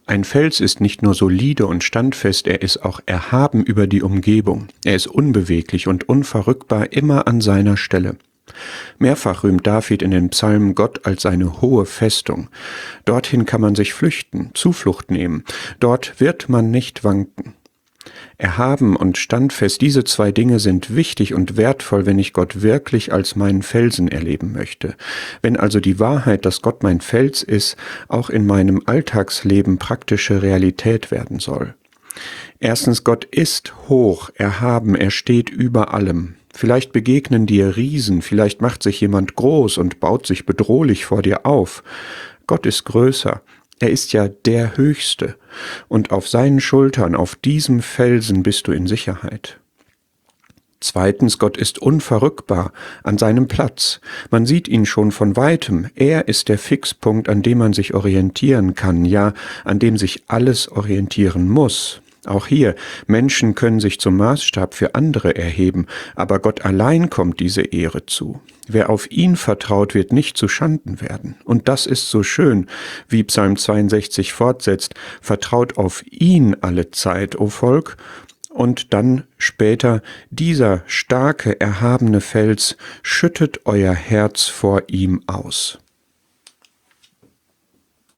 Ein Fels ist nicht nur solide und standfest, er ist auch erhaben über die Umgebung. Er ist unbeweglich und unverrückbar immer an seiner Stelle. Mehrfach rühmt David in den Psalmen Gott als seine hohe Festung. Dorthin kann man sich flüchten, Zuflucht nehmen. Dort wird man nicht wanken. Erhaben und standfest, diese zwei Dinge sind wichtig und wertvoll, wenn ich Gott wirklich als meinen Felsen erleben möchte. Wenn also die Wahrheit, dass Gott mein Fels ist, auch in meinem Alltagsleben praktische Realität werden soll. Erstens, Gott ist hoch, erhaben, er steht über allem. Vielleicht begegnen dir Riesen, vielleicht macht sich jemand groß und baut sich bedrohlich vor dir auf. Gott ist größer. Er ist ja der Höchste, und auf seinen Schultern, auf diesem Felsen bist du in Sicherheit. Zweitens, Gott ist unverrückbar an seinem Platz. Man sieht ihn schon von weitem. Er ist der Fixpunkt, an dem man sich orientieren kann, ja, an dem sich alles orientieren muss. Auch hier, Menschen können sich zum Maßstab für andere erheben, aber Gott allein kommt diese Ehre zu. Wer auf ihn vertraut, wird nicht zu Schanden werden. Und das ist so schön, wie Psalm 62 fortsetzt: Vertraut auf ihn alle Zeit, o Volk. Und dann später: Dieser starke, erhabene Fels, schüttet euer Herz vor ihm aus.